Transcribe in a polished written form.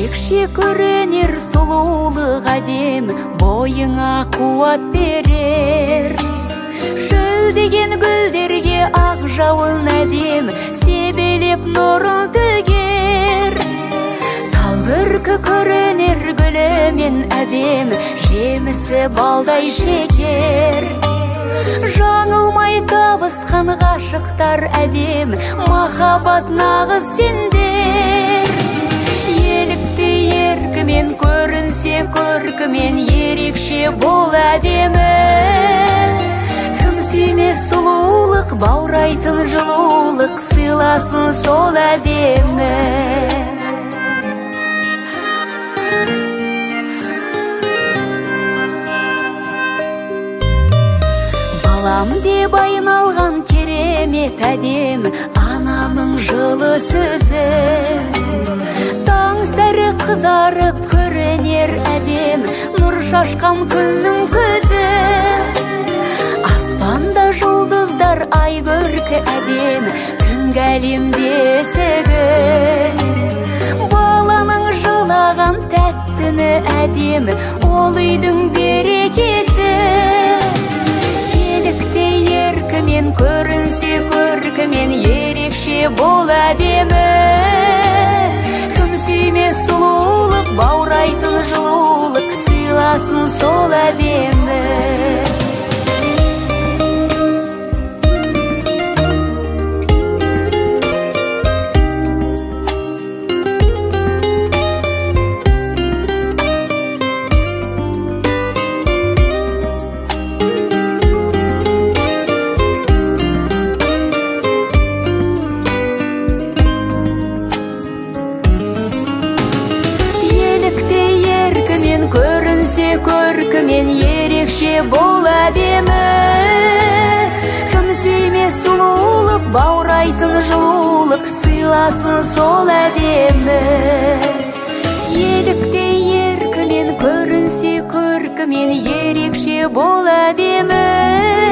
ерекше көрінер сұлулық әдем, бойыңа қуат берер. Шөлдеген гүлдерге ақ жауын әдем, себелеп нұрын төгер. Тал көркі көрінер гүлімен әдем, жемісі балдай шекер. Жаңылмай табысқан ғашықтар әдем, махаббат нағыз сендер. Елікті еркімен көрінсе көркімен, ерекше бол әдемі. Кім сүймес сұлулық, баурайтын жылулық, сыйласын сол әдемі. Балам деп айналған керемет әдем, ананың жылы сөзі. Таң сәрі қызарып көрінер әдем, нұр шашқан күннің көзі. Аспанда жұлдыздар ай көркі әдем, түнгі әлемде есігі. Баланың жылаған тәттіні әдем, ол үйдің берекесі. Елікте еркімен көрінсе көркімен, ерекше бол әдемі. Кім сүймес сұлулық, баурайтын жылулық, сыйласын сол әдемі. Көрінсе көркімен, ерекше бол әдемі. Кім сүймес сұлулық, баурайтын жылулық, сыйласын сол әдемі. Елікте еркімен көрінсе көркімен, ерекше бол әдемі.